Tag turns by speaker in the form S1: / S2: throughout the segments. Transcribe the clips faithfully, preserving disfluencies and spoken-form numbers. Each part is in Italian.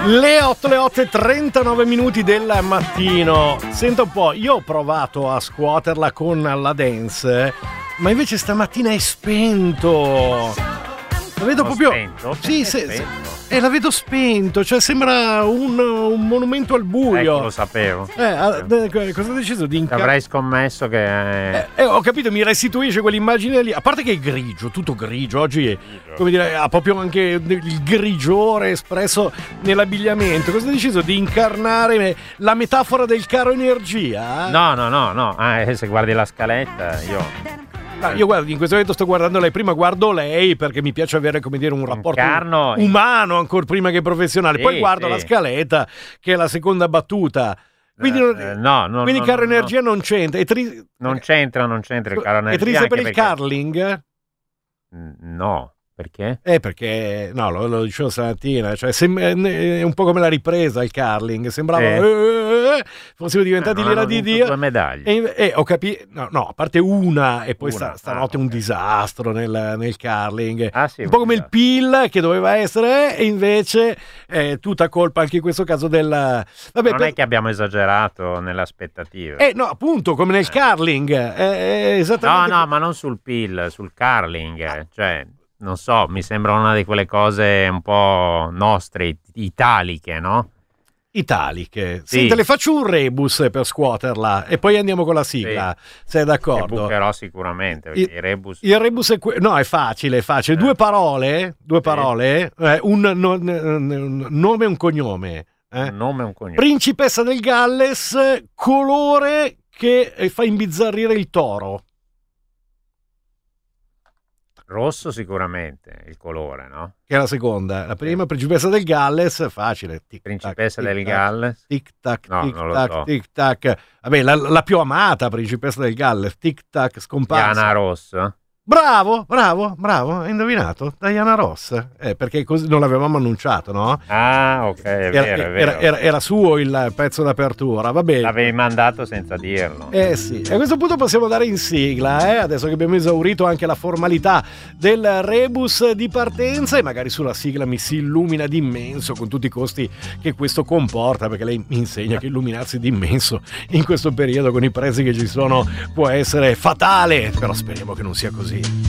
S1: Le otto, le otto e trentanove minuti del mattino. Senta un po', io ho provato a scuoterla con la dance, ma invece stamattina è spento. La vedo
S2: Ho
S1: proprio
S2: spento?
S1: Sì,
S2: È
S1: se,
S2: spento?
S1: se- eh, la vedo spento, cioè sembra un, un monumento al buio.
S2: Ecco, lo sapevo.
S1: Eh, ah, eh, cosa ha deciso di inca-
S2: Avrei scommesso che
S1: Eh, eh, ho capito, mi restituisce quell'immagine lì. A parte che è grigio, tutto grigio. Oggi è, come dire, ha proprio anche il grigiore espresso nell'abbigliamento. Cosa ha deciso di incarnare la metafora del caro energia?
S2: no, no, no, no. Ah, eh, se guardi la scaletta, io
S1: Ah, io guardo, in questo momento sto guardando lei. Prima guardo lei perché mi piace avere, come dire, un rapporto
S2: Incarno-
S1: umano ancora prima che professionale.
S2: Sì,
S1: Poi guardo
S2: sì.
S1: la scaletta, che è la seconda battuta. Quindi,
S2: Eh,
S1: non-
S2: eh, no, no,
S1: quindi
S2: no,
S1: caro
S2: no,
S1: energia non c'entra. È tri-
S2: non c'entra, non c'entra il caro
S1: È
S2: energia.
S1: triste
S2: anche
S1: per il
S2: perché-
S1: curling?
S2: Mm, No, perché?
S1: Eh, perché no, lo, lo dicevo stamattina, cioè sem- è un po' come la ripresa il curling, sembrava
S2: Sì.
S1: eh, eh, eh, fossimo diventati
S2: Eh, non
S1: l'ira
S2: hanno
S1: di
S2: vinto
S1: Dio.
S2: due medaglie.
S1: E, in- e ho capito, no, no, a parte una, e poi
S2: Una,
S1: sta, stanotte
S2: ah,
S1: un
S2: ok.
S1: disastro nel, nel curling,
S2: Ah, sì,
S1: un po'
S2: un
S1: come il
S2: disastro.
S1: P I L che doveva essere, e invece è tutta colpa anche in questo caso del. Vabbè,
S2: Non
S1: per-
S2: è che abbiamo esagerato nelle aspettative.
S1: eh, no, appunto, come nel curling, eh, è
S2: No,
S1: esattamente.
S2: no, ma non sul P I L, sul curling. eh. Cioè, non so, mi sembra una di quelle cose un po' nostre, it- italiche, no?
S1: Italiche.
S2: Sì.
S1: Senta, le faccio un rebus per scuoterla e poi andiamo con la sigla, se è
S2: Che
S1: d'accordo.
S2: bucherò sicuramente, perché
S1: Il-
S2: i rebus...
S1: Il rebus è que- no, è facile, è facile.
S2: Eh.
S1: Due parole, due
S2: Sì.
S1: parole, eh, un, no- un nome e un cognome. eh.
S2: Un nome e un cognome.
S1: Principessa del Galles, colore che eh, fa imbizzarrire il toro.
S2: Rosso sicuramente, il colore, no?
S1: Che è la seconda. La prima, principessa del Galles, facile. Tic,
S2: Principessa
S1: tac,
S2: del
S1: tic, tac,
S2: Galles.
S1: Tic tac,
S2: No,
S1: tic
S2: non lo
S1: tac,
S2: so.
S1: tic tac. Vabbè, la, la più amata principessa del Galles, tic tac, scomparsa.
S2: Diana Ross.
S1: Bravo, bravo, bravo, hai indovinato. Diana Ross. Eh, perché così non l'avevamo annunciato, no?
S2: Ah, ok, è
S1: Era,
S2: vero, è vero.
S1: era- era- era suo il pezzo d'apertura, va bene.
S2: L'avevi mandato senza dirlo.
S1: Eh sì, e a questo punto possiamo andare in sigla, eh? Adesso che abbiamo esaurito anche la formalità del rebus di partenza, e magari sulla sigla mi si illumina d'immenso con tutti i costi che questo comporta, perché lei mi insegna che illuminarsi d'immenso in questo periodo con i prezzi che ci sono può essere fatale, però speriamo che non sia così.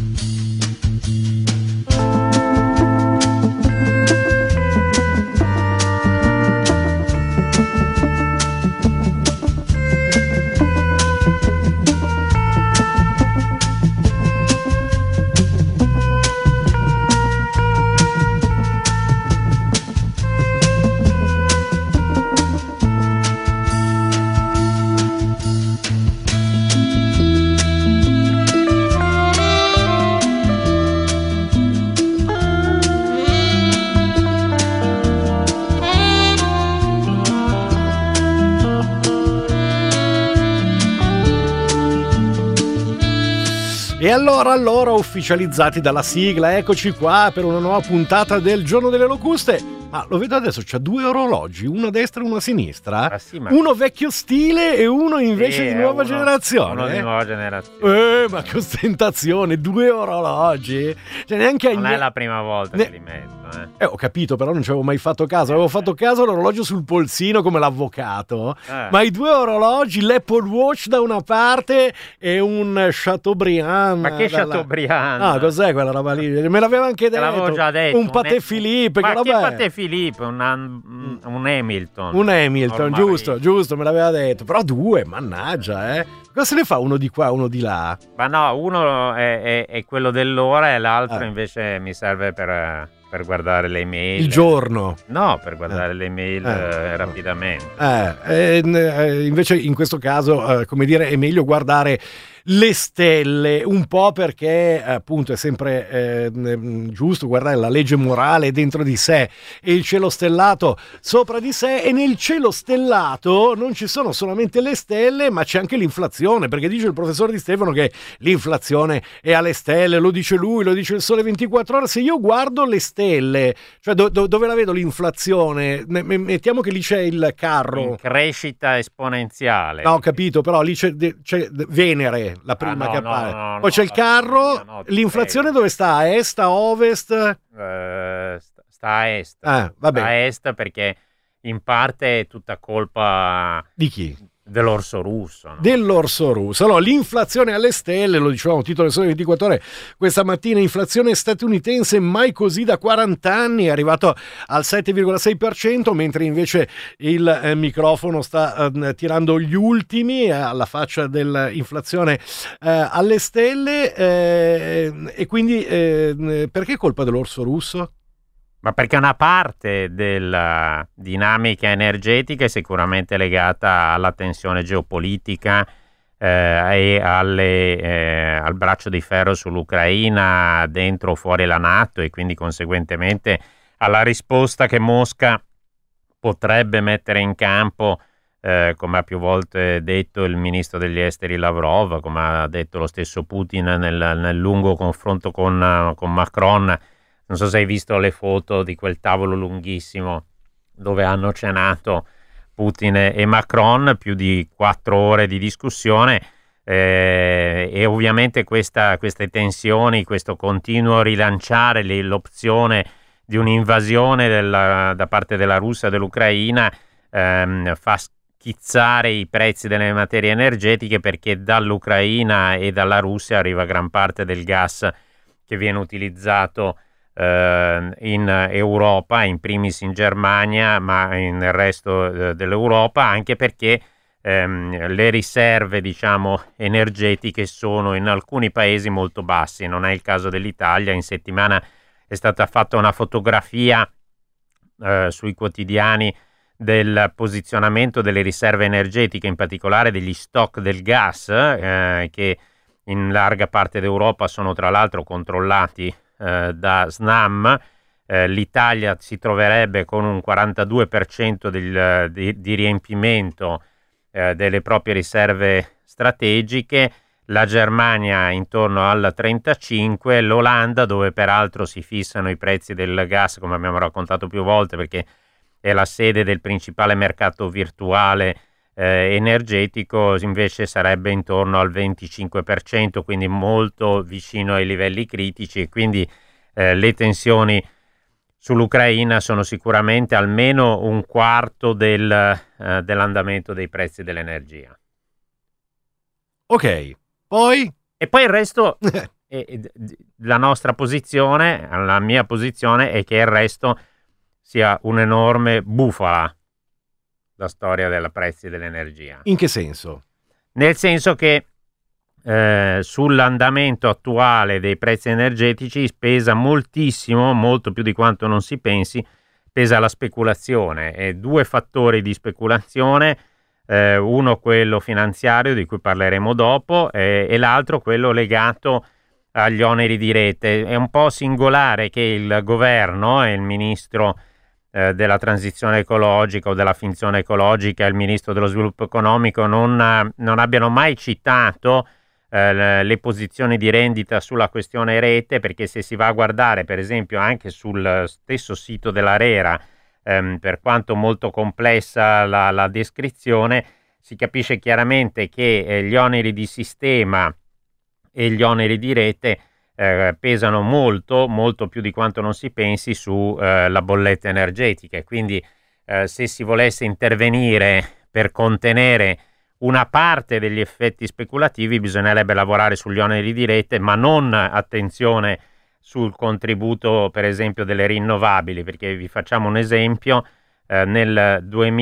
S1: E allora, allora, ufficializzati dalla sigla, eccoci qua per una nuova puntata del Giorno delle Locuste. Ma lo vedo adesso, c'ha due orologi, uno a destra e uno a sinistra.
S2: Ah, sì, ma-
S1: Uno vecchio stile e uno invece
S2: Sì,
S1: di
S2: è
S1: nuova
S2: uno-
S1: generazione.
S2: Uno di
S1: eh?
S2: nuova generazione.
S1: Eh, ma che ostentazione, due orologi. Cioè, neanche
S2: Non
S1: agli-
S2: è la prima volta
S1: ne-
S2: che li metto, eh.
S1: Eh, ho capito, però non ci avevo mai fatto caso. Avevo fatto caso all'orologio sul polsino come l'avvocato.
S2: Eh.
S1: Ma i due orologi, l'Apple Watch da una parte e un Chateaubriand.
S2: Ma che
S1: dalla-
S2: Chateaubriand?
S1: Ah, cos'è quella roba lì? Me l'aveva anche
S2: Te
S1: detto.
S2: l'avevo già detto.
S1: Un Patek Philippe.
S2: Ma
S1: che
S2: che
S1: roba è?
S2: Patek Philippe? Un, un, un Hamilton.
S1: Un Hamilton,
S2: Ormai.
S1: giusto, giusto, me l'aveva detto. Però due, mannaggia, eh. Cosa se ne fa uno di qua, uno di là?
S2: Ma no, uno è, è- è quello dell'ora e l'altro
S1: Ah.
S2: invece mi serve per, per guardare le email.
S1: Il giorno.
S2: No, per guardare le email
S1: Eh.
S2: eh, rapidamente.
S1: Eh, eh, n- eh, invece in questo caso, eh, come dire, è meglio guardare le stelle, un po' perché appunto è sempre eh, n- giusto guardare la legge morale dentro di sé e il cielo stellato sopra di sé, e nel cielo stellato non ci sono solamente le stelle, ma c'è anche l'inflazione, perché dice il professore Di Stefano che l'inflazione è alle stelle, lo dice lui, lo dice il Sole ventiquattro Ore. Se io guardo le stelle, cioè do- do- dove la vedo l'inflazione, Ne- me- mettiamo che lì c'è il carro.
S2: In crescita esponenziale.
S1: No, ho capito, però lì c'è, c'è Venere, la prima
S2: no,
S1: che
S2: no,
S1: appare.
S2: no, no,
S1: Poi c'è il
S2: no,
S1: carro,
S2: no, no, ti
S1: l'inflazione
S2: prego.
S1: dove sta? A est, a ovest?
S2: Eh, sta- sta sta a est.
S1: Ah, vabbè.
S2: Sta a est perché in parte è tutta colpa
S1: di chi?
S2: Dell'orso russo. No?
S1: Dell'orso russo. No, l'inflazione alle stelle, lo dicevamo, titolo del Sole ventiquattro Ore questa mattina, inflazione statunitense mai così da quaranta anni, è arrivato al sette virgola sei per cento, mentre invece il eh, microfono sta eh, tirando gli ultimi eh, alla faccia dell'inflazione eh, alle stelle eh, e quindi eh, perché è colpa dell'orso russo?
S2: Ma perché una parte della dinamica energetica è sicuramente legata alla tensione geopolitica eh, e alle, eh, al braccio di ferro sull'Ucraina dentro o fuori la NATO, e quindi conseguentemente alla risposta che Mosca potrebbe mettere in campo, eh, come ha più volte detto il ministro degli esteri Lavrov, come ha detto lo stesso Putin nel, nel lungo confronto con, con Macron. Non so se hai visto le foto di quel tavolo lunghissimo dove hanno cenato Putin e Macron, più di quattro ore di discussione eh, e ovviamente questa, queste tensioni, questo continuo rilanciare le, l'opzione di un'invasione della, da parte della Russia dell'Ucraina ehm, fa schizzare i prezzi delle materie energetiche, perché dall'Ucraina e dalla Russia arriva gran parte del gas che viene utilizzato in Europa, in primis in Germania, ma nel resto eh, dell'Europa, anche perché ehm, le riserve, diciamo, energetiche sono in alcuni paesi molto bassi. Non è il caso dell'Italia. In settimana è stata fatta una fotografia eh, sui quotidiani del posizionamento delle riserve energetiche, in particolare degli stock del gas, eh, che in larga parte d'Europa sono tra l'altro controllati Eh, da Snam. Eh, L'Italia si troverebbe con un quarantadue per cento del, di, di riempimento eh, delle proprie riserve strategiche, la Germania intorno al trentacinque per cento, l'Olanda, dove peraltro si fissano i prezzi del gas, come abbiamo raccontato più volte, perché è la sede del principale mercato virtuale eh, energetico, invece sarebbe intorno al venticinque per cento, quindi molto vicino ai livelli critici, e quindi eh, le tensioni sull'Ucraina sono sicuramente almeno un quarto del, eh, dell'andamento dei prezzi dell'energia.
S1: Ok, poi?
S2: E poi il resto, è, è, la nostra posizione, la mia posizione è che il resto sia un'enorme bufala, la storia dei prezzi dell'energia.
S1: In che senso?
S2: Nel senso che eh, sull'andamento attuale dei prezzi energetici pesa moltissimo, molto più di quanto non si pensi, pesa la speculazione, e due fattori di speculazione, eh, uno quello finanziario di cui parleremo dopo eh, e l'altro quello legato agli oneri di rete. È un po' singolare che il governo e il ministro della transizione ecologica o della finzione ecologica e il ministro dello sviluppo economico non, non abbiano mai citato eh, le, le posizioni di rendita sulla questione rete, perché se si va a guardare per esempio anche sul stesso sito dell'ARERA, ehm, per quanto molto complessa la, la descrizione, si capisce chiaramente che eh, gli oneri di sistema e gli oneri di rete Eh, pesano molto, molto più di quanto non si pensi sulla eh, bolletta energetica, e quindi eh, se si volesse intervenire per contenere una parte degli effetti speculativi bisognerebbe lavorare sugli oneri di rete, ma non, attenzione, sul contributo per esempio delle rinnovabili, perché vi facciamo un esempio, eh, nel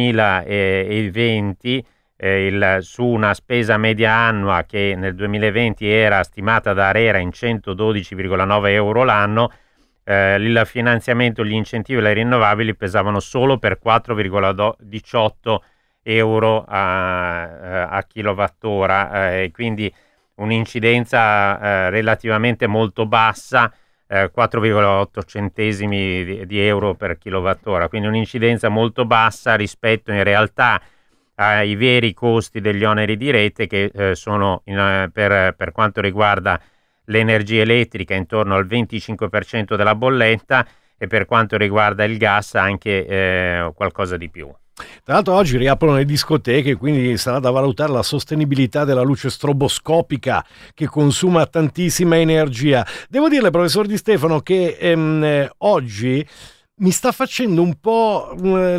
S2: duemilaventi Eh, il, su una spesa media annua che nel duemilaventi era stimata da ARERA in centododici virgola nove euro l'anno, eh, il finanziamento, gli incentivi alle rinnovabili pesavano solo per quattro virgola diciotto euro a, a kilowattora, eh, quindi un'incidenza eh, relativamente molto bassa, eh, quattro virgola otto centesimi di, di euro per kilowattora, quindi un'incidenza molto bassa rispetto in realtà ai veri costi degli oneri di rete, che eh, sono in, eh, per, per quanto riguarda l'energia elettrica intorno al venticinque per cento della bolletta, e per quanto riguarda il gas anche eh, qualcosa di più.
S1: Tra l'altro oggi riaprono le discoteche, quindi sarà da valutare la sostenibilità della luce stroboscopica che consuma tantissima energia. Devo dirle, professor Di Stefano, che ehm, oggi mi sta facendo un po'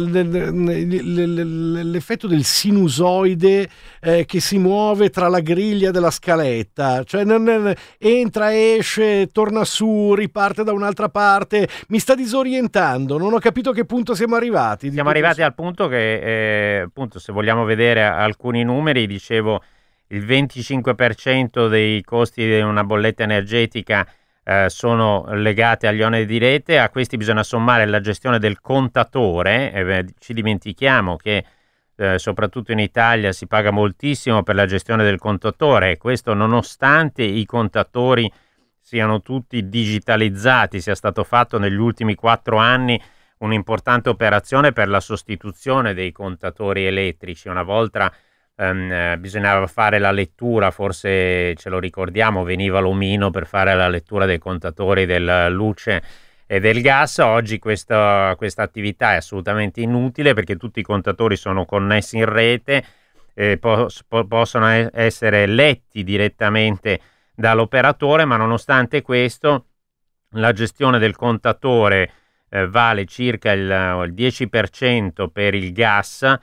S1: l'effetto del sinusoide eh, che si muove tra la griglia della scaletta, cioè non, entra, esce, torna su, riparte da un'altra parte, mi sta disorientando, non ho capito a che punto siamo arrivati.
S2: Siamo arrivati al punto che, eh, appunto, se vogliamo vedere alcuni numeri, dicevo, il venticinque per cento dei costi di una bolletta energetica Eh, sono legate agli oneri di rete. A questi bisogna sommare la gestione del contatore. Eh, beh, ci dimentichiamo che eh, soprattutto in Italia si paga moltissimo per la gestione del contatore, e questo nonostante i contatori siano tutti digitalizzati, sia stato fatto negli ultimi quattro anni un'importante operazione per la sostituzione dei contatori elettrici. Una volta Um, bisognava fare la lettura, forse ce lo ricordiamo, veniva l'omino per fare la lettura dei contatori della luce e del gas. Oggi questa, questa attività è assolutamente inutile perché tutti i contatori sono connessi in rete e po- po- possono e- essere letti direttamente dall'operatore, ma nonostante questo la gestione del contatore eh, vale circa il, il dieci per cento per il gas,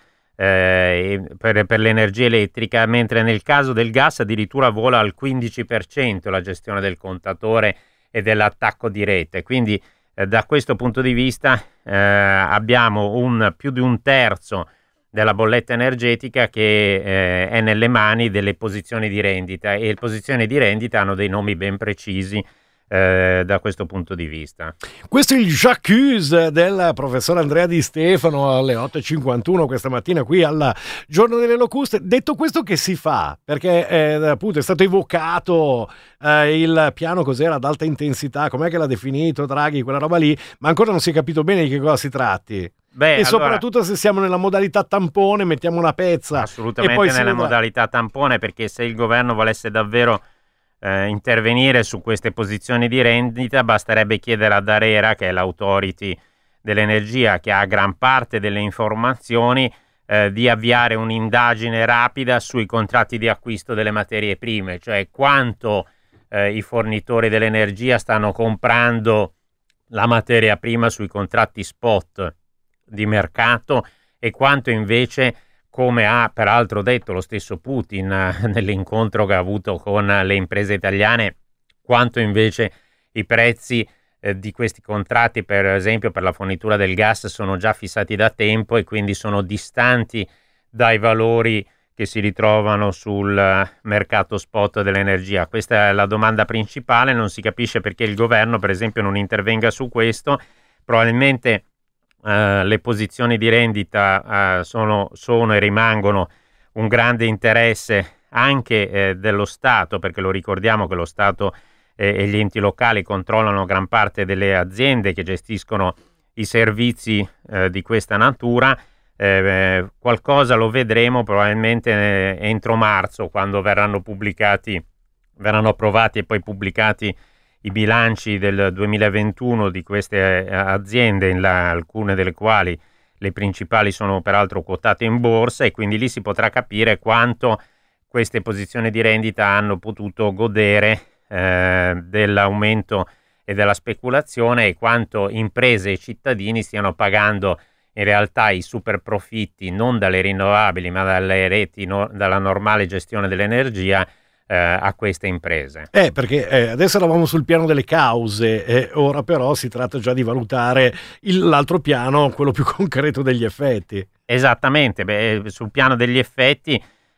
S2: Eh, per, per l'energia elettrica, mentre nel caso del gas addirittura vola al quindici per cento la gestione del contatore e dell'attacco di rete. Quindi eh, da questo punto di vista eh, abbiamo un, più di un terzo della bolletta energetica che eh, è nelle mani delle posizioni di rendita, e le posizioni di rendita hanno dei nomi ben precisi Eh, da questo punto di vista.
S1: Questo è il J'accuse del professor Andrea Di Stefano alle otto e cinquantuno questa mattina qui al Giorno delle Locuste. Detto questo, che si fa? Perché eh, appunto è stato evocato eh, il piano, cos'era, ad alta intensità, com'è che l'ha definito Draghi, quella roba lì, ma ancora non si è capito bene di che cosa si tratti.
S2: Beh,
S1: e
S2: allora,
S1: soprattutto se siamo nella modalità tampone, mettiamo una pezza.
S2: Assolutamente
S1: e poi
S2: nella
S1: vedrà.
S2: modalità tampone, perché se il governo volesse davvero Eh, intervenire su queste posizioni di rendita basterebbe chiedere ad ARERA, che è l'autority dell'energia che ha gran parte delle informazioni, eh, di avviare un'indagine rapida sui contratti di acquisto delle materie prime, cioè quanto eh, i fornitori dell'energia stanno comprando la materia prima sui contratti spot di mercato e quanto invece, come ha peraltro detto lo stesso Putin eh, nell'incontro che ha avuto con le imprese italiane, quanto invece i prezzi eh, di questi contratti, per esempio per la fornitura del gas, sono già fissati da tempo e quindi sono distanti dai valori che si ritrovano sul uh, mercato spot dell'energia. Questa è la domanda principale, non si capisce perché il governo, per esempio, non intervenga su questo. Probabilmente Uh, le posizioni di rendita uh, sono, sono e rimangono un grande interesse anche eh, dello Stato, perché lo ricordiamo che lo Stato eh, e gli enti locali controllano gran parte delle aziende che gestiscono i servizi eh, di questa natura. Eh, qualcosa lo vedremo probabilmente eh, entro marzo, quando verranno pubblicati, verranno approvati e poi pubblicati i bilanci del duemilaventuno di queste aziende, in la, alcune delle quali le principali sono peraltro quotate in borsa, e quindi lì si potrà capire quanto queste posizioni di rendita hanno potuto godere eh, dell'aumento e della speculazione, e quanto imprese e cittadini stiano pagando in realtà i super profitti non dalle rinnovabili ma dalle reti, no, dalla normale gestione dell'energia a queste imprese.
S1: Eh, perché eh, adesso eravamo sul piano delle cause, e ora però si tratta già di valutare il, l'altro piano, quello più concreto degli effetti.
S2: Esattamente. Beh, sul piano degli effetti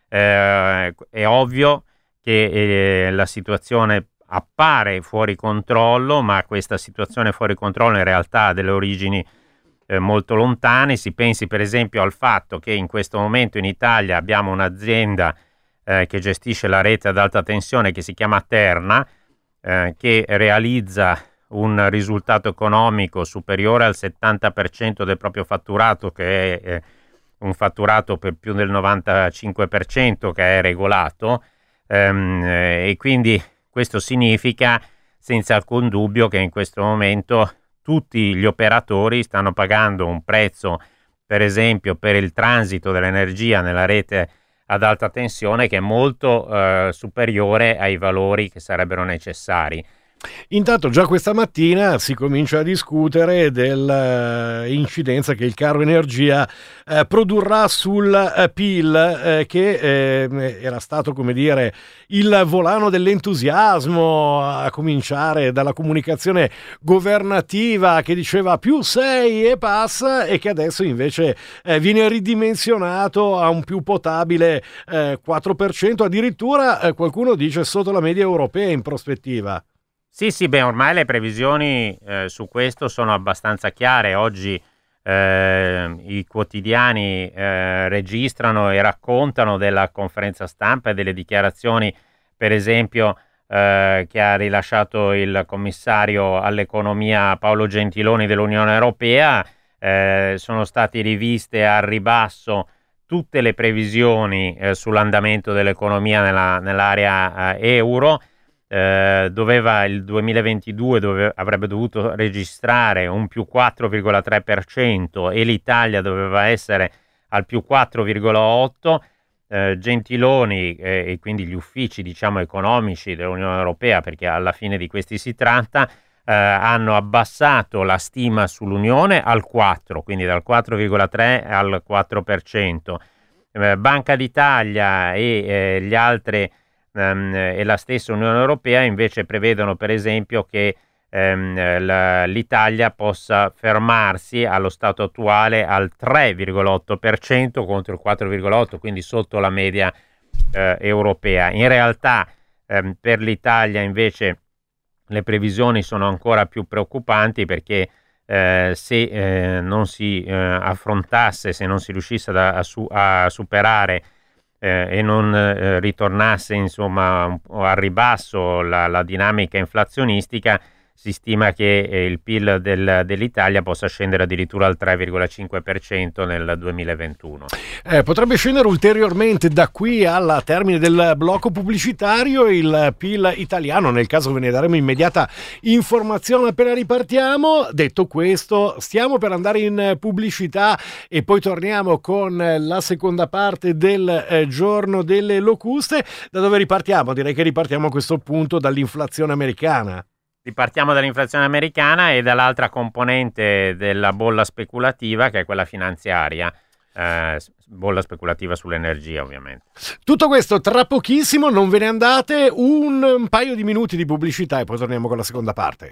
S2: eh, è ovvio che eh, la situazione appare fuori controllo, ma questa situazione fuori controllo in realtà ha delle origini eh, molto lontane. Si pensi per esempio al fatto che in questo momento in Italia abbiamo un'azienda Eh, che gestisce la rete ad alta tensione, che si chiama Terna, eh, che realizza un risultato economico superiore al settanta per cento del proprio fatturato, che è eh, un fatturato per più del novantacinque per cento che è regolato, ehm, eh, e quindi questo significa senza alcun dubbio che in questo momento tutti gli operatori stanno pagando un prezzo, per esempio per il transito dell'energia nella rete ad alta tensione, che è molto eh, superiore ai valori che sarebbero necessari.
S1: Intanto già questa mattina si comincia a discutere dell'incidenza che il caro energia eh, produrrà sul eh, P I L, eh, che eh, era stato, come dire, il volano dell'entusiasmo, a cominciare dalla comunicazione governativa che diceva più sei e passa, e che adesso invece eh, viene ridimensionato a un più potabile eh, quattro per cento, addirittura eh, qualcuno dice sotto la media europea in prospettiva.
S2: Sì, sì, beh, ormai le previsioni eh, su questo sono abbastanza chiare. Oggi eh, i quotidiani eh, registrano e raccontano della conferenza stampa e delle dichiarazioni, per esempio, eh, che ha rilasciato il commissario all'economia Paolo Gentiloni dell'Unione Europea. Eh, sono state riviste al ribasso tutte le previsioni eh, sull'andamento dell'economia nella, nell'area eh, euro. Eh, doveva il duemilaventidue dove, avrebbe dovuto registrare un più quattro virgola tre per cento e l'Italia doveva essere al più quattro virgola otto per cento. Eh, Gentiloni eh, e quindi gli uffici, diciamo, economici dell'Unione Europea, perché alla fine di questi si tratta, eh, hanno abbassato la stima sull'Unione al quattro, quindi dal quattro virgola tre al quattro per cento. Eh, Banca d'Italia e eh, gli altri Um, e la stessa Unione Europea invece prevedono, per esempio, che um, la, l'Italia possa fermarsi allo stato attuale al tre virgola otto per cento contro il quattro virgola otto per cento, quindi sotto la media uh, europea. In realtà um, per l'Italia invece le previsioni sono ancora più preoccupanti, perché uh, se uh, non si uh, affrontasse, se non si riuscisse a, a, su, a superare Eh, e non eh, ritornasse, insomma, un po' al ribasso la, la dinamica inflazionistica, si stima che eh, il P I L del, dell'Italia possa scendere addirittura al tre virgola cinque per cento nel duemilaventuno.
S1: Eh, potrebbe scendere ulteriormente da qui al termine del blocco pubblicitario il P I L italiano, nel caso ve ne daremo immediata informazione appena ripartiamo. Detto questo, stiamo per andare in pubblicità e poi torniamo con la seconda parte del eh, giorno delle locuste. Da dove ripartiamo? Direi che ripartiamo a questo punto dall'inflazione americana.
S2: Ripartiamo dall'inflazione americana e dall'altra componente della bolla speculativa, che è quella finanziaria, eh, bolla speculativa sull'energia, ovviamente.
S1: Tutto questo tra pochissimo, non ve ne andate, un, un paio di minuti di pubblicità e poi torniamo con la seconda parte.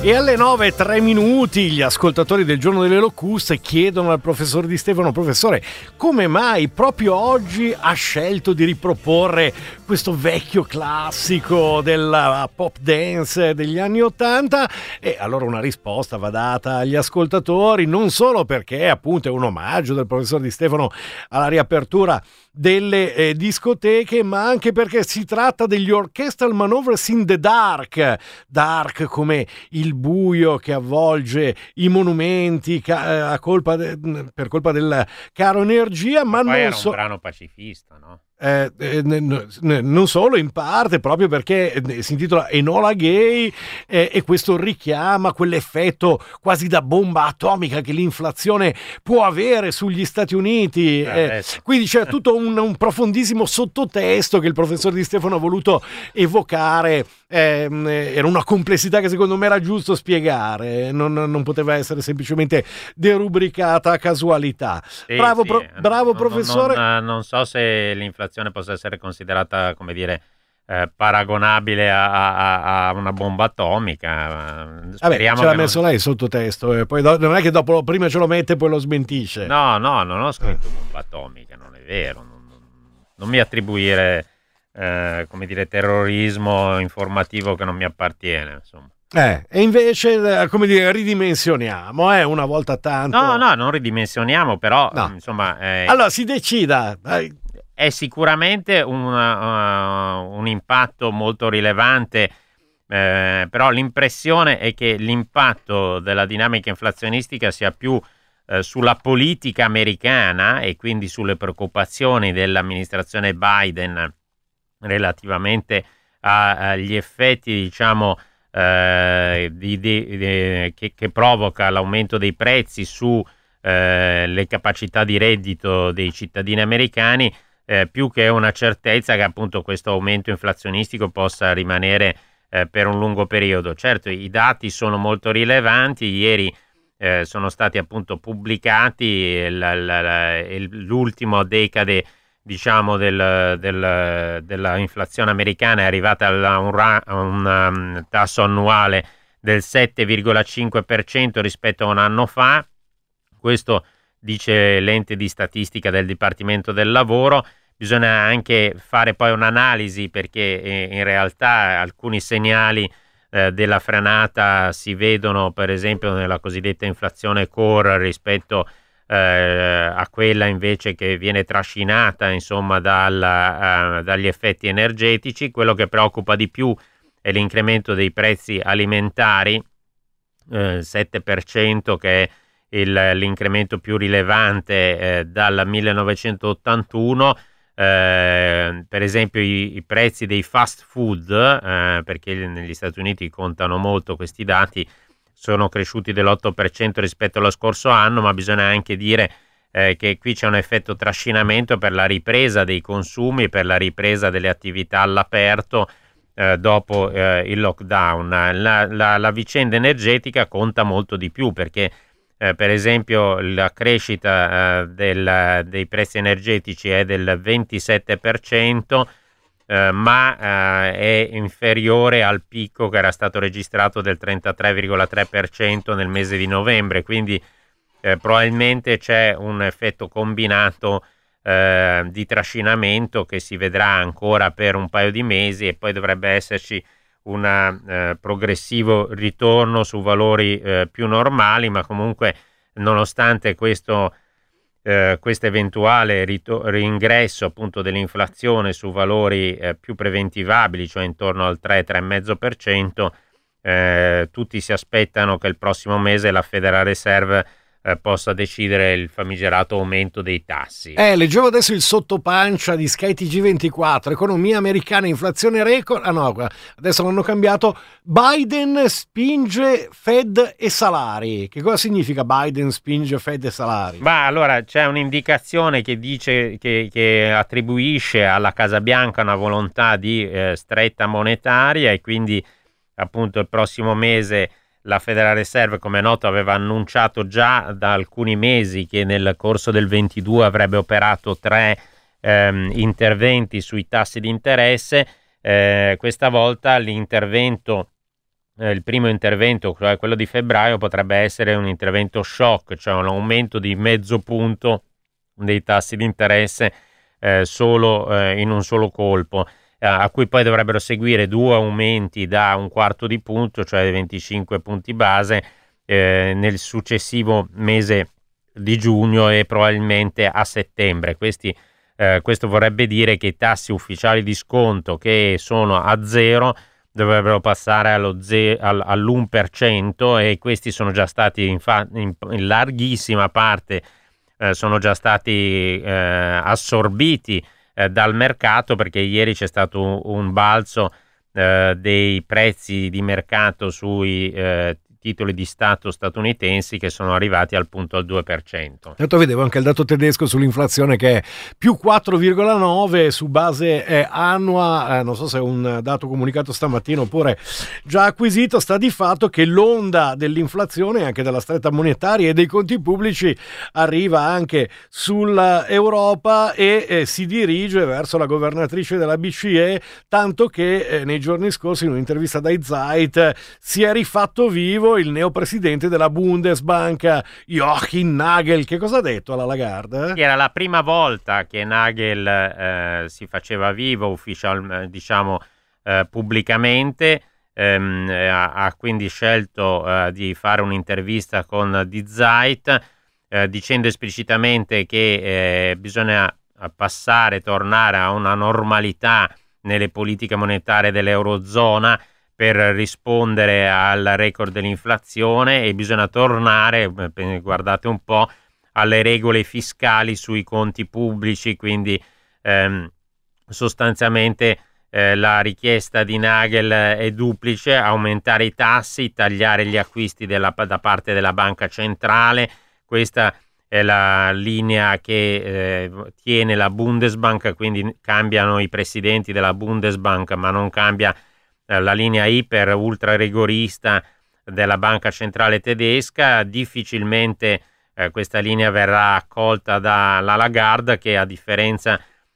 S1: E alle nove e tre minuti gli ascoltatori del Giorno delle Locuste chiedono al professor Di Stefano: professore, come mai proprio oggi ha scelto di riproporre questo vecchio classico della pop dance degli anni ottanta? E allora una risposta va data agli ascoltatori, non solo perché appunto è un omaggio del professor Di Stefano alla riapertura delle eh, discoteche, ma anche perché si tratta degli Orchestral Maneuvers in the Dark, dark come il buio che avvolge i monumenti ca- a colpa de- per colpa del caro energia, ma, ma non
S2: era
S1: so-
S2: un brano pacifista, no?
S1: Eh, eh, n- n- non solo, in parte proprio perché eh, si intitola Enola Gay eh, e questo richiama quell'effetto quasi da bomba atomica che l'inflazione può avere sugli Stati Uniti, eh, quindi c'è tutto un, un profondissimo sottotesto che il professor Di Stefano ha voluto evocare. Eh, era una complessità che secondo me era giusto spiegare, non, non poteva essere semplicemente derubricata a casualità.
S2: Sì,
S1: bravo
S2: sì,
S1: pro- bravo
S2: non,
S1: professore.
S2: Non, non, non so se l'inflazione possa essere considerata, come dire, eh, paragonabile a, a, a una bomba atomica.
S1: Vabbè, ce l'ha messo non... lei il sottotesto, e poi do- non è che dopo prima ce lo mette e poi lo smentisce.
S2: No, no, non ho scritto eh. bomba atomica, non è vero. Non, non, non mi attribuire, eh, come dire, terrorismo informativo che non mi appartiene, insomma.
S1: Eh, e invece, come dire, ridimensioniamo, eh, una volta tanto.
S2: No, no, non ridimensioniamo, però, no. insomma... Eh,
S1: allora, si decida. Dai.
S2: È sicuramente un, uh, un impatto molto rilevante, eh, però l'impressione è che l'impatto della dinamica inflazionistica sia più eh, sulla politica americana e quindi sulle preoccupazioni dell'amministrazione Biden relativamente a, agli effetti, diciamo, eh, di, di, di, che, che provoca l'aumento dei prezzi su eh, le capacità di reddito dei cittadini americani, eh, più che una certezza che appunto questo aumento inflazionistico possa rimanere eh, per un lungo periodo. Certo, i dati sono molto rilevanti. Ieri eh, sono stati appunto pubblicati la, la, la, l'ultimo decade, diciamo, del, del, della inflazione americana è arrivata a un, a un um, tasso annuale del sette virgola cinque per cento rispetto a un anno fa. Questo dice l'ente di statistica del Dipartimento del Lavoro. Bisogna anche fare poi un'analisi, perché eh, in realtà alcuni segnali eh, della frenata si vedono per esempio nella cosiddetta inflazione core rispetto eh, a quella invece che viene trascinata, insomma, dal, uh, dagli effetti energetici. Quello che preoccupa di più è l'incremento dei prezzi alimentari, eh, sette per cento, che è il, l'incremento più rilevante eh, dal millenovecentottantuno. Eh, per esempio i, i prezzi dei fast food, eh, perché negli Stati Uniti contano molto questi dati, sono cresciuti dell'otto per cento rispetto allo scorso anno, ma bisogna anche dire eh, che qui c'è un effetto trascinamento per la ripresa dei consumi e per la ripresa delle attività all'aperto eh, dopo eh, il lockdown. La, la, la vicenda energetica conta molto di più, perché Eh, per esempio la crescita eh, del, dei prezzi energetici è del ventisette per cento, eh, ma eh, è inferiore al picco che era stato registrato del trentatré virgola tre per cento nel mese di novembre, quindi eh, probabilmente c'è un effetto combinato eh, di trascinamento che si vedrà ancora per un paio di mesi, e poi dovrebbe esserci un eh, progressivo ritorno su valori eh, più normali, ma comunque nonostante questo eh, questo eventuale rito- ringresso appunto dell'inflazione su valori eh, più preventivabili, cioè intorno al tre tre virgola cinque per cento, eh, tutti si aspettano che il prossimo mese la Federal Reserve Eh, possa decidere il famigerato aumento dei tassi.
S1: Eh, leggevo adesso il sottopancia di Sky T G ventiquattro, economia americana, inflazione record. Ah no, adesso l'hanno cambiato. Biden spinge Fed e salari. Che cosa significa Biden spinge Fed e salari?
S2: Ma allora c'è un'indicazione che dice che, che attribuisce alla Casa Bianca una volontà di eh, stretta monetaria, e quindi appunto il prossimo mese la Federal Reserve, come è noto, aveva annunciato già da alcuni mesi che nel corso del ventidue avrebbe operato tre ehm, interventi sui tassi di interesse. Eh, questa volta l'intervento eh, il primo intervento, cioè quello di febbraio, potrebbe essere un intervento shock, cioè un aumento di mezzo punto dei tassi di interesse eh, solo eh, in un solo colpo, eh, a cui poi dovrebbero seguire due aumenti da un quarto di punto, cioè venticinque punti base, eh, nel successivo mese di giugno e probabilmente a settembre. Questi, eh, questo vorrebbe dire che i tassi ufficiali di sconto, che sono a zero, dovrebbero passare allo ze- al, all'uno per cento, e questi sono già stati infatti in, in larghissima parte eh, sono già stati eh, assorbiti eh, dal mercato, perché ieri c'è stato un, un balzo eh, dei prezzi di mercato sui eh, titoli di Stato statunitensi, che sono arrivati al punto al due per cento.
S1: Certo, vedevo anche il dato tedesco sull'inflazione che è più quattro virgola nove su base eh, annua, eh, non so se è un dato comunicato stamattina oppure già acquisito. Sta di fatto che l'onda dell'inflazione, anche della stretta monetaria e dei conti pubblici, arriva anche sull'Europa e eh, si dirige verso la governatrice della B C E, tanto che eh, nei giorni scorsi in un'intervista dai Zeit si è rifatto vivo il neopresidente della Bundesbank, Joachim Nagel. Che cosa ha detto alla Lagarde?
S2: Era la prima volta che Nagel eh, si faceva vivo ufficial, diciamo eh, pubblicamente, ehm, ha, ha quindi scelto eh, di fare un'intervista con Die Zeit, eh, dicendo esplicitamente che eh, bisogna passare, tornare a una normalità nelle politiche monetarie dell'Eurozona per rispondere al record dell'inflazione, e bisogna tornare, guardate un po', alle regole fiscali sui conti pubblici. Quindi ehm, sostanzialmente eh, la richiesta di Nagel è duplice: aumentare i tassi, tagliare gli acquisti della, da parte della banca centrale. Questa è la linea che eh, tiene la Bundesbank, quindi cambiano i presidenti della Bundesbank, ma non cambia la linea iper ultra rigorista della banca centrale tedesca. Difficilmente eh, questa linea verrà accolta dalla Lagarde, che a differenza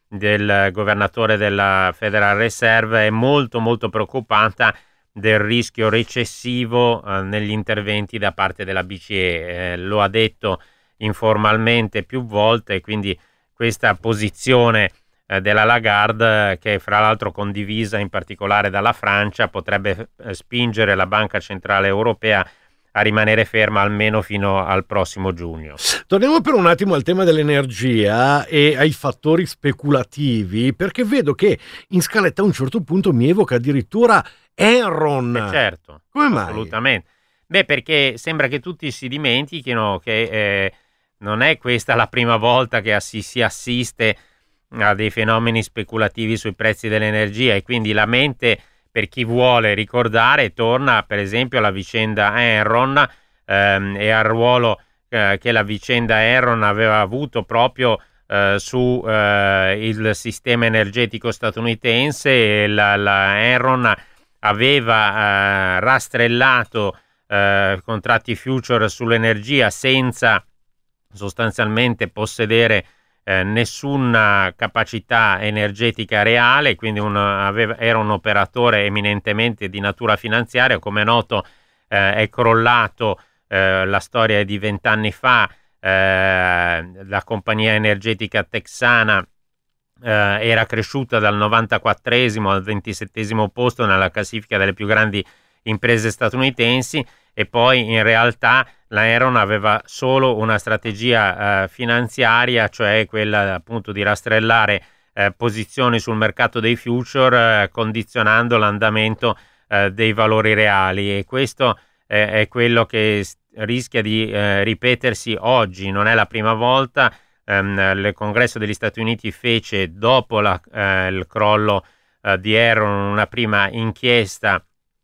S2: del governatore della Federal Reserve è molto molto preoccupata del rischio recessivo eh, negli interventi da parte della B C E. Eh, lo ha detto informalmente più volte, quindi questa posizione della Lagarde, che fra l'altro condivisa in particolare dalla Francia, potrebbe spingere la Banca Centrale Europea a rimanere ferma almeno fino al prossimo giugno.
S1: Torniamo per un attimo al tema dell'energia e ai fattori speculativi, perché vedo che in scaletta a un certo punto mi evoca addirittura Enron.
S2: Eh certo,
S1: come mai?
S2: Assolutamente. Beh, perché sembra che tutti si dimentichino che eh, non è questa la prima volta che assi- si assiste a dei fenomeni speculativi sui prezzi dell'energia, e quindi la mente, per chi vuole ricordare, torna per esempio alla vicenda Enron ehm, e al ruolo eh, che la vicenda Enron aveva avuto proprio eh, su eh, il sistema energetico statunitense. La, la Enron aveva eh, rastrellato eh, contratti future sull'energia senza sostanzialmente possedere Eh, nessuna capacità energetica reale, quindi un, aveva, era un operatore eminentemente di natura finanziaria. Come è noto eh, è crollato, eh, la storia è di vent'anni fa, eh, la compagnia energetica texana eh, era cresciuta dal novantaquattresimo al ventisettesimo posto nella classifica delle più grandi imprese statunitensi, e poi in realtà la Enron aveva solo una strategia eh, finanziaria, cioè quella appunto di rastrellare eh, posizioni sul mercato dei future, eh, condizionando l'andamento eh, dei valori reali, e questo eh, è quello che s- rischia di eh, ripetersi oggi. Non è la prima volta. ehm, il Congresso degli Stati Uniti fece, dopo la, eh, il crollo eh, di Enron, una prima inchiesta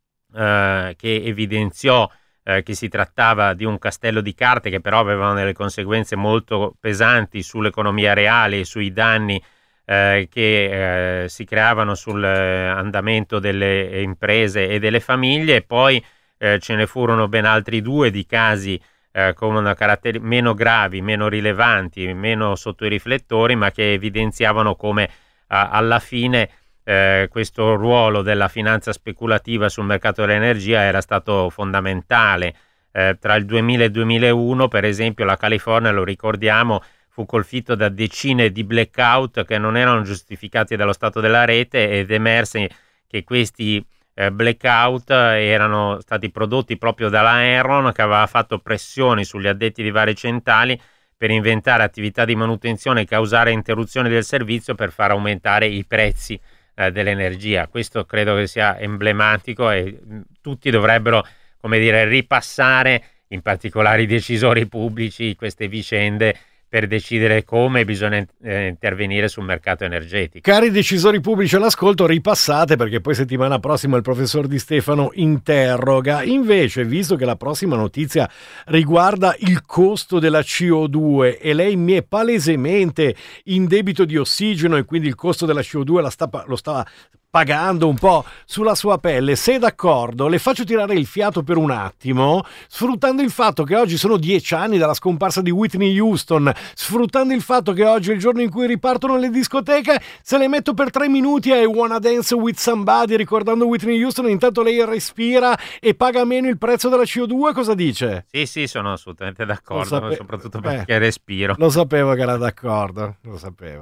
S2: eh, che evidenziò Eh, che si trattava di un castello di carte, che però avevano delle conseguenze molto pesanti sull'economia reale e sui danni eh, che eh, si creavano sull'andamento delle imprese e delle famiglie. E poi eh, ce ne furono ben altri due di casi eh, con una caratter- meno gravi, meno rilevanti, meno sotto i riflettori, ma che evidenziavano come eh, alla fine eh, questo ruolo della finanza speculativa sul mercato dell'energia era stato fondamentale. Eh, tra il duemila e il duemilauno, per esempio, la California, lo ricordiamo, fu colpito da decine di blackout che non erano giustificati dallo stato della rete, ed emerse che questi eh, blackout erano stati prodotti proprio dalla Enron, che aveva fatto pressioni sugli addetti di varie centrali per inventare attività di manutenzione e causare interruzioni del servizio per far aumentare i prezzi eh, dell'energia. Questo credo che sia emblematico, e mh, tutti dovrebbero, come dire, ripassare, in particolare i decisori pubblici, queste vicende per decidere come bisogna eh, intervenire sul mercato energetico.
S1: Cari decisori pubblici all'ascolto, ripassate, perché poi settimana prossima il professor Di Stefano interroga. Invece, visto che la prossima notizia riguarda il costo della C O due e lei mi è palesemente in debito di ossigeno e quindi il costo della C O due la sta, lo sta pagando un po' sulla sua pelle, se è d'accordo le faccio tirare il fiato per un attimo, sfruttando il fatto che oggi sono dieci anni dalla scomparsa di Whitney Houston, sfruttando il fatto che oggi è il giorno in cui ripartono le discoteche, se le metto per tre minuti a I Wanna Dance with Somebody ricordando Whitney Houston, intanto lei respira e paga meno il prezzo della C O due, cosa dice?
S2: Sì, sì, sono assolutamente d'accordo,
S1: sape-
S2: soprattutto
S1: Beh,
S2: perché respiro.
S1: Lo sapevo che era d'accordo, lo sapevo.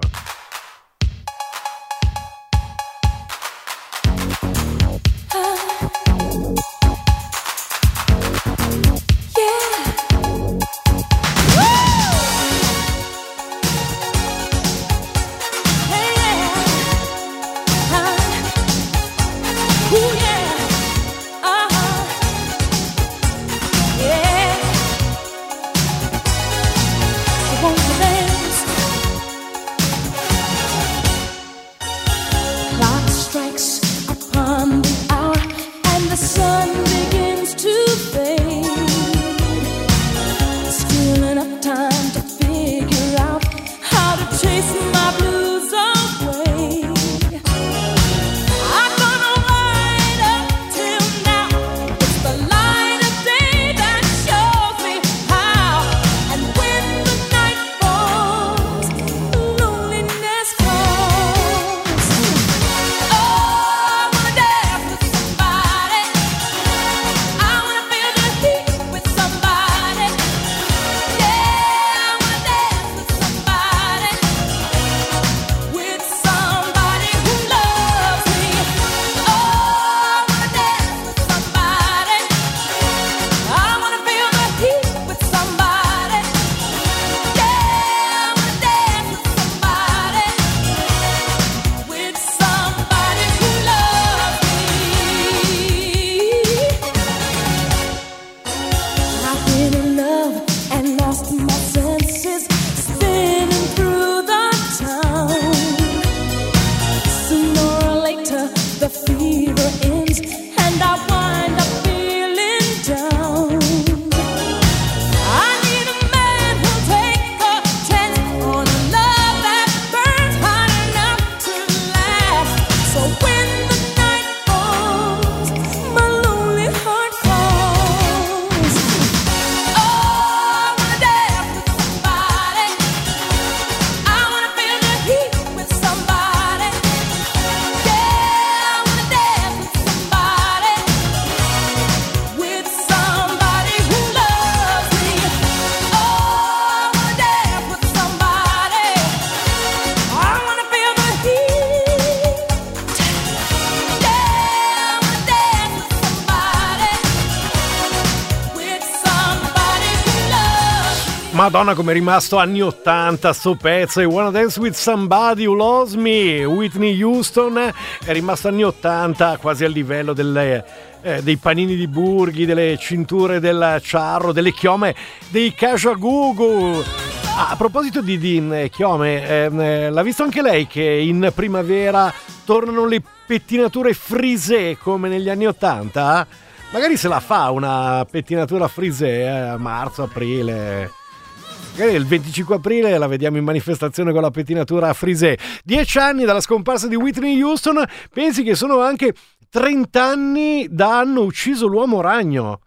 S1: Madonna, come è rimasto anni ottanta sto pezzo. I Wanna Dance with Somebody Who Loves Me, Whitney Houston, è rimasto anni ottanta, quasi al livello delle, eh, dei panini di Burghi, delle cinture del Ciarro, delle chiome dei Kajagoogoo. Ah, a proposito di, di eh, chiome, eh, l'ha visto anche lei che in primavera tornano le pettinature frisé come negli anni ottanta? Magari se la fa una pettinatura frisé eh, a marzo, aprile. Magari il venticinque aprile la vediamo in manifestazione con la pettinatura frisé. Dieci anni dalla scomparsa di Whitney Houston, pensi che sono anche trenta anni da hanno ucciso l'uomo ragno.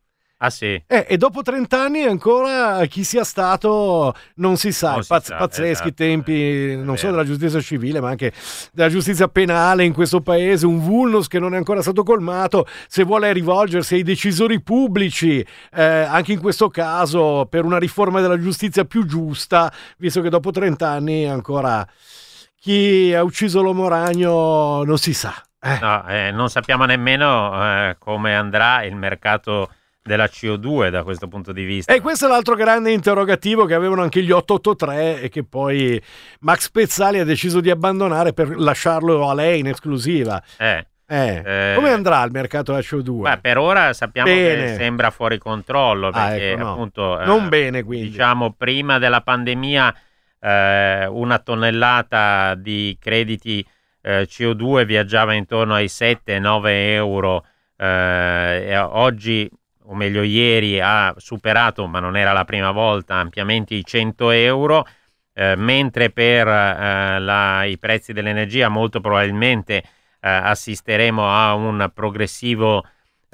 S2: Ah sì?
S1: Eh, e dopo trenta anni ancora chi sia stato non si sa,
S2: Non si
S1: Pazz-
S2: sa,
S1: pazzeschi
S2: esatto,
S1: tempi
S2: è
S1: non solo
S2: vero.
S1: della giustizia civile ma anche della giustizia penale in questo paese, un vulnus che non è ancora stato colmato, se vuole rivolgersi ai decisori pubblici, eh, anche in questo caso per una riforma della giustizia più giusta, visto che dopo trenta anni ancora chi ha ucciso l'uomo ragno non si sa. Eh.
S2: No, eh, non sappiamo nemmeno eh, come andrà il mercato della C O due da questo punto di vista.
S1: E questo è l'altro grande interrogativo che avevano anche gli otto otto tre e che poi Max Pezzali ha deciso di abbandonare per lasciarlo a lei in esclusiva.
S2: Eh,
S1: Eh,
S2: eh,
S1: come andrà il mercato della C O due?
S2: Beh, per ora sappiamo
S1: Bene.
S2: che sembra fuori controllo
S1: Ah,
S2: perché
S1: ecco, no.
S2: appunto eh,
S1: Non bene, quindi.
S2: diciamo prima della pandemia eh, una tonnellata di crediti eh, C O due viaggiava intorno ai sette nove euro, eh, e oggi, o meglio ieri, ha superato, ma non era la prima volta, ampiamente i cento euro, eh, mentre per eh, la, i prezzi dell'energia molto probabilmente eh, assisteremo a un progressivo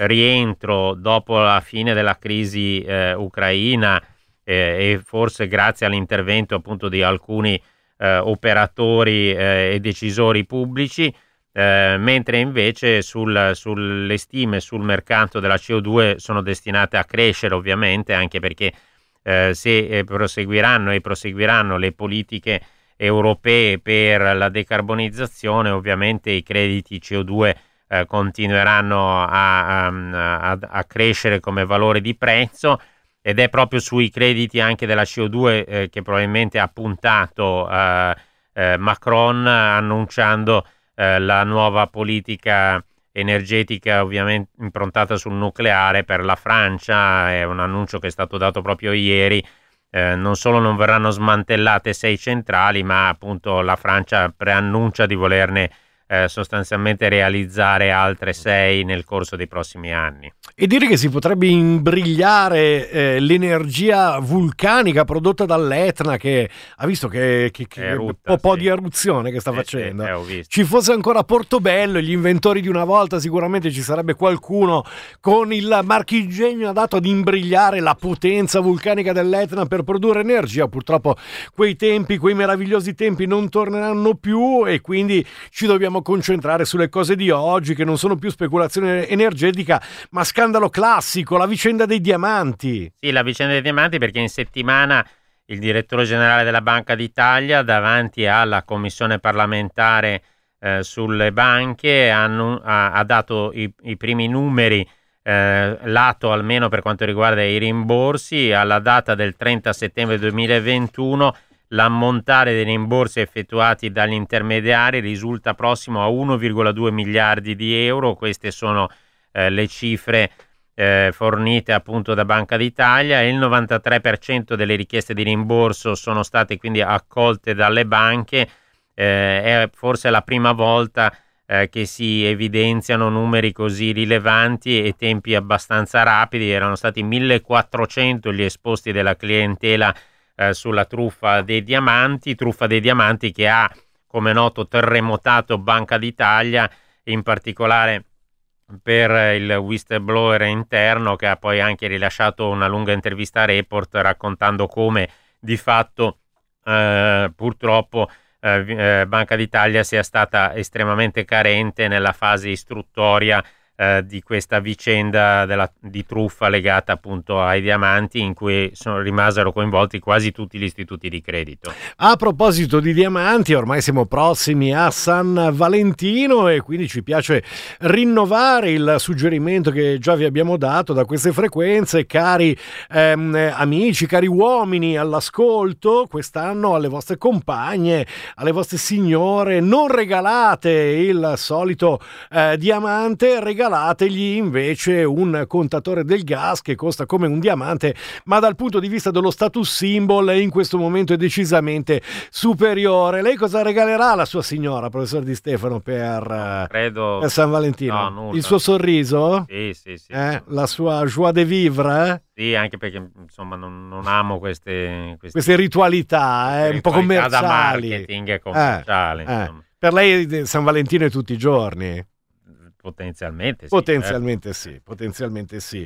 S2: rientro dopo la fine della crisi eh, ucraina eh, e forse grazie all'intervento appunto di alcuni eh, operatori eh, e decisori pubblici. Eh, mentre invece sul, sulle stime sul mercato della C O due sono destinate a crescere ovviamente, anche perché eh, se eh, proseguiranno e proseguiranno le politiche europee per la decarbonizzazione, ovviamente i crediti C O due eh, continueranno a, a, a, a crescere come valore di prezzo, ed è proprio sui crediti anche della C O due eh, che probabilmente ha puntato eh, eh, Macron annunciando Eh, la nuova politica energetica ovviamente improntata sul nucleare per la Francia. È un annuncio che è stato dato proprio ieri. Eh, non solo non verranno smantellate sei centrali, ma appunto la Francia preannuncia di volerne eh, sostanzialmente realizzare altre sei nel corso dei prossimi anni.
S1: E dire che si potrebbe imbrigliare eh, l'energia vulcanica prodotta dall'Etna, che ha visto che, che, che
S2: Erutta,
S1: un po'
S2: sì.
S1: di eruzione che sta
S2: Sì,
S1: facendo.
S2: sì, eh, ho visto.
S1: Ci fosse ancora Portobello, gli inventori di una volta, sicuramente ci sarebbe qualcuno con il marchingegno adatto ad imbrigliare la potenza vulcanica dell'Etna per produrre energia. Purtroppo quei tempi, quei meravigliosi tempi non torneranno più, e quindi ci dobbiamo concentrare sulle cose di oggi, che non sono più speculazione energetica ma scandalo classico, la vicenda dei diamanti.
S2: Sì, la vicenda dei diamanti, perché in settimana il direttore generale della Banca d'Italia, davanti alla commissione parlamentare eh, sulle banche, hanno, ha, ha dato i, i primi numeri eh, lato almeno per quanto riguarda i rimborsi. Alla data del trenta settembre duemilaventuno l'ammontare dei rimborsi effettuati dagli intermediari risulta prossimo a uno virgola due miliardi di euro. Queste sono eh, le cifre eh, fornite appunto da Banca d'Italia, e il novantatré per cento delle richieste di rimborso sono state quindi accolte dalle banche. Eh, è forse la prima volta eh, che si evidenziano numeri così rilevanti e tempi abbastanza rapidi. Erano stati millequattrocento gli esposti della clientela eh, sulla truffa dei diamanti, truffa dei diamanti che ha, come noto, terremotato Banca d'Italia, in particolare per il whistleblower interno, che ha poi anche rilasciato una lunga intervista a Report raccontando come di fatto eh, purtroppo eh, Banca d'Italia sia stata estremamente carente nella fase istruttoria eh, di questa vicenda della, di truffa legata appunto ai diamanti, in cui sono, rimasero coinvolti quasi tutti gli istituti di credito.
S1: A proposito di diamanti, ormai siamo prossimi a San Valentino, e quindi ci piace rinnovare il suggerimento che già vi abbiamo dato da queste frequenze. Cari ehm, amici, cari uomini all'ascolto, quest'anno alle vostre compagne, alle vostre signore, non regalate il solito eh, diamante, regalategli invece un contatore del gas che costa come un diamante, ma dal punto di vista dello status symbol in questo momento è decisamente superiore. Lei cosa regalerà alla sua signora, professor Di Stefano, per,
S2: Credo...
S1: per San Valentino?
S2: No, nulla.
S1: Il suo sorriso?
S2: Sì, sì, sì.
S1: Eh? La sua joie de vivre?
S2: Sì, anche perché insomma non, non amo queste, queste,
S1: queste ritualità, eh, un po'
S2: ritualità da
S1: commerciali.
S2: marketing e commerciali.
S1: Eh, eh. Per lei San Valentino è tutti i giorni?
S2: potenzialmente sì.
S1: Potenzialmente certo. sì, potenzialmente sì.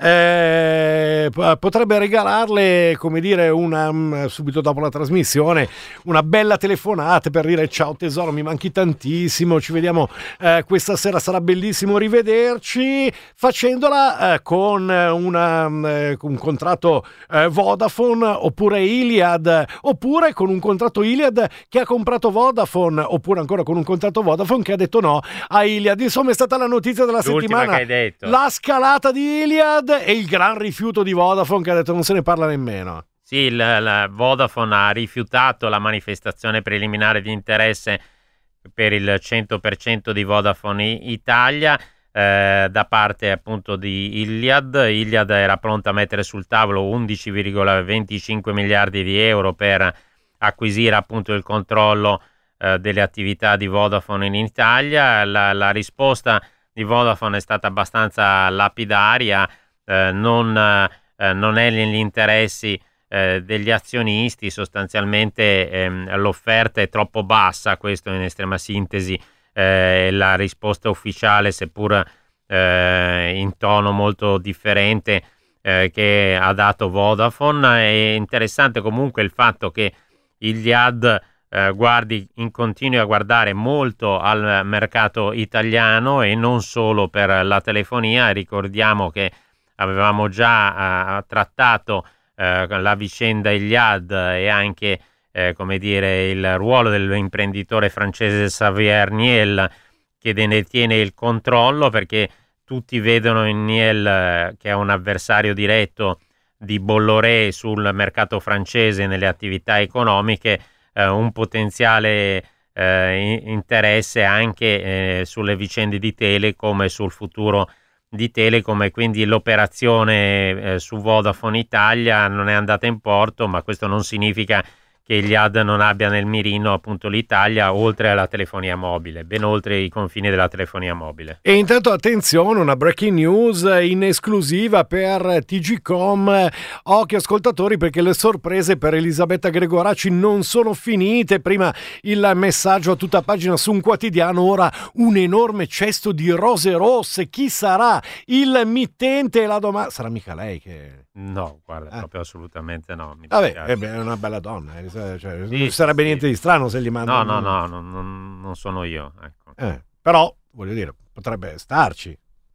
S1: Eh, potrebbe regalarle, come dire, una, subito dopo la trasmissione, una bella telefonata per dire ciao tesoro, mi manchi tantissimo, ci vediamo eh, questa sera, sarà bellissimo rivederci, facendola eh, con una, eh, un contratto eh, Vodafone oppure Iliad, oppure con un contratto Iliad che ha comprato Vodafone, oppure ancora con un contratto Vodafone che ha detto no a Iliad. Insomma, è stata la notizia della
S2: L'ultima
S1: settimana,
S2: che hai detto.
S1: La scalata di Iliad e il gran rifiuto di Vodafone che ha detto non se ne parla nemmeno.
S2: Sì, la, la Vodafone ha rifiutato la manifestazione preliminare di interesse per il cento per cento di Vodafone Italia eh, da parte appunto di Iliad. Iliad era pronta a mettere sul tavolo undici virgola venticinque miliardi di euro per acquisire appunto il controllo eh, delle attività di Vodafone in Italia. La, la risposta di Vodafone è stata abbastanza lapidaria, eh, non, eh, non è negli interessi eh, degli azionisti, sostanzialmente ehm, l'offerta è troppo bassa, questo in estrema sintesi eh, la risposta ufficiale, seppur eh, in tono molto differente eh, che ha dato Vodafone. È interessante comunque il fatto che Iliad Eh, guardi, in continui a guardare molto al mercato italiano e non solo per la telefonia. Ricordiamo che avevamo già eh, trattato eh, la vicenda Iliad e anche eh, come dire il ruolo dell'imprenditore francese Xavier Niel che ne tiene il controllo, perché tutti vedono in Niel eh, che è un avversario diretto di Bolloré sul mercato francese nelle attività economiche, un potenziale eh, interesse anche eh, sulle vicende di Telecom e sul futuro di Telecom, e quindi l'operazione eh, su Vodafone Italia non è andata in porto, ma questo non significa che Iliad non abbia nel mirino appunto l'Italia, oltre alla telefonia mobile, ben oltre i confini della telefonia mobile.
S1: E intanto attenzione, una breaking news in esclusiva per T G Com. Occhio ascoltatori, perché le sorprese per Elisabetta Gregoracci non sono finite. Prima il messaggio a tutta pagina su un quotidiano, ora un enorme cesto di rose rosse. Chi sarà il mittente? La domanda sarà mica lei che...
S2: No, guarda, eh. proprio assolutamente no. Mi
S1: Vabbè, eh beh, è una bella donna, eh. Cioè,
S2: sì,
S1: non sarebbe
S2: sì.
S1: niente di strano se gli mandano.
S2: No, no, no, no, non, non sono io. Ecco.
S1: Eh, però, voglio dire, potrebbe starci.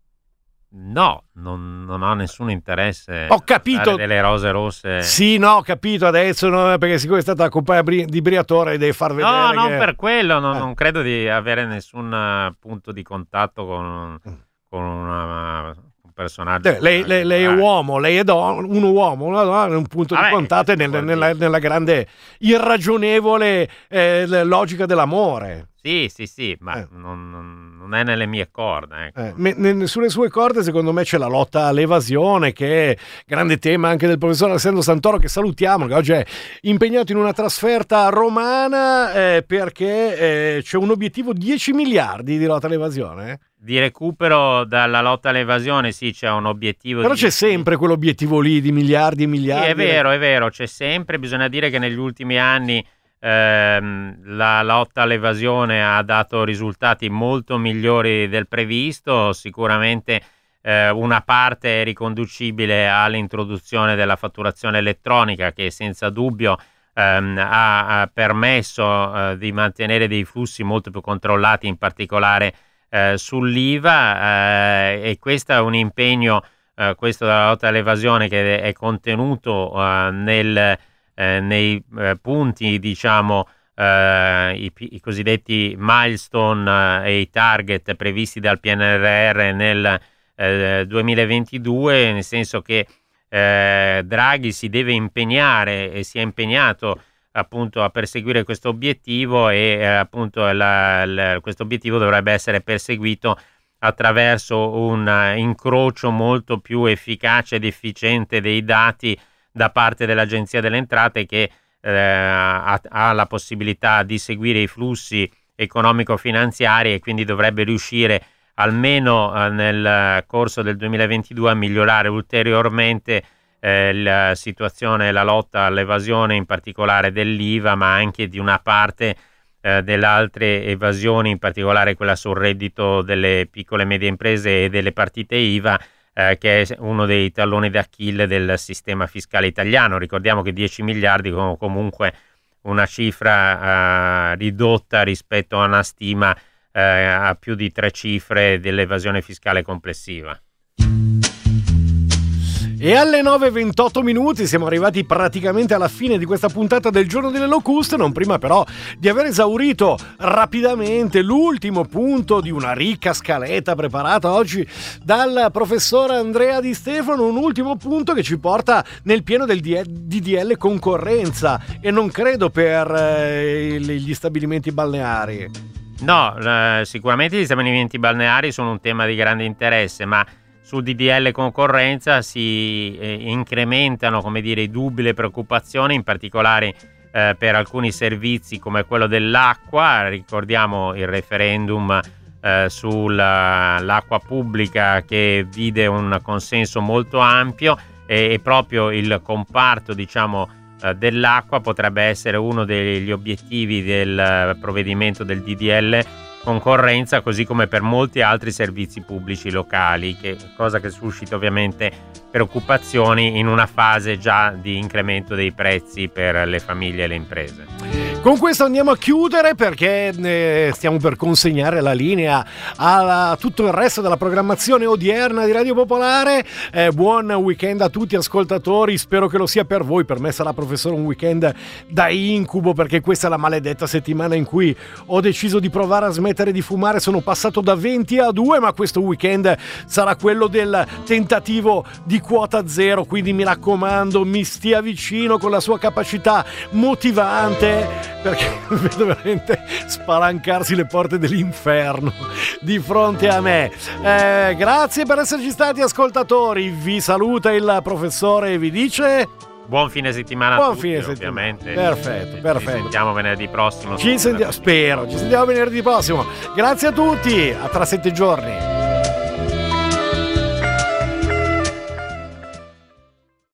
S2: No, non, non ho nessun interesse.
S1: Ho capito.
S2: Delle rose rosse.
S1: Sì, no, ho capito adesso, no, perché siccome è stata compagna di Briatore deve far vedere.
S2: No,
S1: che...
S2: non per quello, non,
S1: eh.
S2: non credo di avere nessun uh, punto di contatto con, con una... personaggio.
S1: Lei, lei, lei è uomo, lei è don, un uomo, una donna, un punto
S2: Vabbè,
S1: di contatto nel, nella, nella grande irragionevole eh, logica dell'amore.
S2: Sì, sì, sì, ma eh. non, non è nelle mie corde. Ecco.
S1: Eh, me, sulle sue corde secondo me c'è la lotta all'evasione, che è grande tema anche del professor Alessandro Santoro, che salutiamo, che oggi è impegnato in una trasferta romana eh, perché eh, c'è un obiettivo dieci miliardi di lotta all'evasione. Eh?
S2: Di recupero dalla lotta all'evasione, sì, c'è un obiettivo.
S1: Però
S2: di...
S1: c'è sempre quell'obiettivo lì di miliardi e miliardi.
S2: Sì, è vero, è vero, c'è sempre. Bisogna dire che negli ultimi anni ehm, la lotta all'evasione ha dato risultati molto migliori del previsto. Sicuramente eh, una parte è riconducibile all'introduzione della fatturazione elettronica, che senza dubbio ehm, ha, ha permesso eh, di mantenere dei flussi molto più controllati, in particolare Eh, sull'I V A, eh, e questo è un impegno, eh, questo della lotta all'evasione, che è contenuto eh, nel, eh, nei eh, punti, diciamo, eh, i, i cosiddetti milestone eh, e i target previsti dal P N R R nel eh, duemilaventidue, nel senso che eh, Draghi si deve impegnare e si è impegnato appunto a perseguire questo obiettivo, e eh, appunto la, la, questo obiettivo dovrebbe essere perseguito attraverso un uh, incrocio molto più efficace ed efficiente dei dati da parte dell'Agenzia delle Entrate, che eh, ha, ha la possibilità di seguire i flussi economico-finanziari, e quindi dovrebbe riuscire almeno eh, nel corso del duemilaventidue a migliorare ulteriormente Eh, la situazione, la lotta all'evasione, in particolare dell'I V A, ma anche di una parte eh, delle altre evasioni, in particolare quella sul reddito delle piccole e medie imprese e delle partite I V A, eh, che è uno dei talloni d'Achille del sistema fiscale italiano. Ricordiamo che dieci miliardi sono comunque una cifra eh, ridotta rispetto a una stima eh, a più di tre cifre dell'evasione fiscale complessiva.
S1: E alle nove e ventotto minuti siamo arrivati praticamente alla fine di questa puntata del Giorno delle Locuste, non prima però di aver esaurito rapidamente l'ultimo punto di una ricca scaletta preparata oggi dal professor Andrea Di Stefano, un ultimo punto che ci porta nel pieno del D D L concorrenza, e non credo per eh, gli stabilimenti balneari.
S2: No, eh, sicuramente gli stabilimenti balneari sono un tema di grande interesse, ma sul D D L concorrenza si eh, incrementano, come dire, i dubbi, le preoccupazioni, in particolare eh, per alcuni servizi come quello dell'acqua. Ricordiamo il referendum eh, sull'acqua pubblica, che vide un consenso molto ampio, e, e proprio il comparto, diciamo, eh, dell'acqua potrebbe essere uno degli obiettivi del provvedimento del D D L concorrenza, così come per molti altri servizi pubblici locali, che cosa che suscita ovviamente preoccupazioni in una fase già di incremento dei prezzi per le famiglie e le imprese.
S1: Con questo andiamo a chiudere, perché eh, stiamo per consegnare la linea a tutto il resto della programmazione odierna di Radio Popolare. Eh, buon weekend a tutti ascoltatori, spero che lo sia per voi. Per me sarà, professore, un weekend da incubo, perché questa è la maledetta settimana in cui ho deciso di provare a smettere di fumare. Sono passato da venti a due, ma questo weekend sarà quello del tentativo di quota zero, quindi mi raccomando, mi stia vicino con la sua capacità motivante, perché vedo veramente spalancarsi le porte dell'inferno di fronte a me. Eh, grazie per esserci stati ascoltatori, vi saluta il professore e vi dice
S2: buon fine settimana
S1: buon
S2: a tutti,
S1: fine settimana.
S2: Ovviamente.
S1: Perfetto, perfetto.
S2: Ci sentiamo venerdì prossimo.
S1: Ci sentiamo, spero, ci sentiamo venerdì prossimo. Grazie a tutti, a tra sette giorni.